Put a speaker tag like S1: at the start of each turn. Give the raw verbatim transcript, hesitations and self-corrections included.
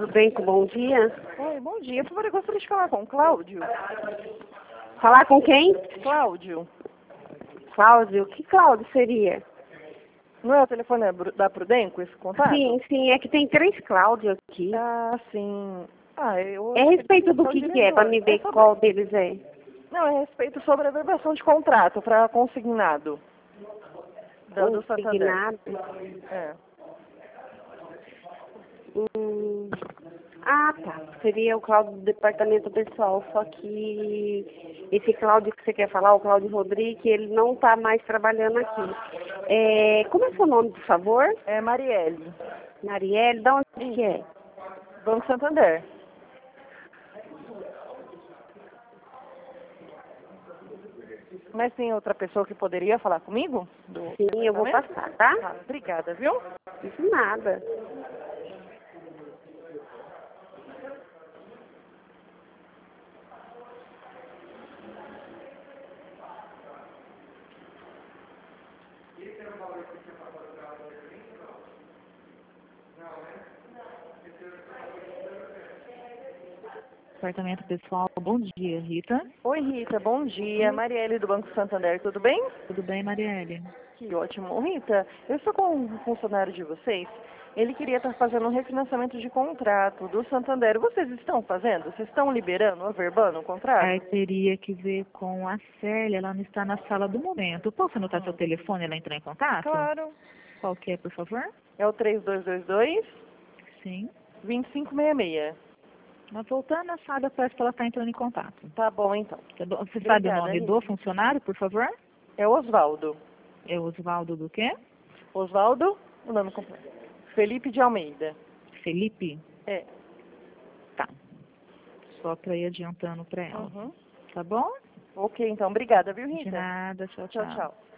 S1: Tudo bem? Com bom dia?
S2: Oi, bom dia. Por favor, eu gostaria de falar com o Cláudio.
S1: Falar com quem?
S2: Cláudio.
S1: Cláudio? Que Cláudio seria?
S2: Não é o telefone da Prudenco, esse contato?
S1: Sim, sim, é que tem três Cláudios aqui.
S2: Ah, sim. Ah, eu...
S1: É a respeito do que, que é, para me ver
S2: é sobre...
S1: qual deles é.
S2: Não, é a respeito sobre a verbação de contrato para consignado. Do, do Santander.
S1: Consignado?
S2: É.
S1: Hum... Ah, tá. Seria o Cláudio do departamento pessoal, só que esse Cláudio que você quer falar, o Cláudio Rodrigues, ele não está mais trabalhando aqui. É... Como é seu nome, por favor?
S2: É Marielle.
S1: Marielle, de onde que é?
S2: Banco Santander. Mas tem outra pessoa que poderia falar comigo? Do
S1: Sim, eu vou passar, tá?
S2: Ah, obrigada, viu?
S1: Isso nada.
S3: Departamento pessoal, bom dia, Rita.
S2: Oi, Rita, bom dia. Marielle do Banco Santander, tudo bem?
S3: Tudo bem, Marielle?
S2: Que ótimo. Rita, eu estou com um funcionário de vocês. Ele queria estar fazendo um refinanciamento de contrato do Santander. Vocês estão fazendo? Vocês estão liberando, averbando o contrato?
S3: Aí teria que ver com a Célia, ela não está na sala do momento. Posso anotar
S2: Hum.
S3: seu telefone e ela entrar em contato?
S2: Claro.
S3: Qual que é, por favor?
S2: É o três dois dois dois,
S3: Sim.
S2: dois cinco seis seis.
S3: Mas voltando à sala, parece que ela está entrando em contato.
S2: Tá bom, então.
S3: Tá bom? Você
S2: Obrigada,
S3: sabe o nome
S2: Rita.
S3: do funcionário, por favor?
S2: É o Osvaldo.
S3: É Osvaldo do quê?
S2: Osvaldo, o nome completo. Felipe de Almeida.
S3: Felipe?
S2: É.
S3: Tá. Só para ir adiantando para ela.
S2: Uhum.
S3: Tá bom?
S2: Ok, então. Obrigada, viu, Rita?
S3: De nada. Tchau, tchau.
S2: Tchau, tchau.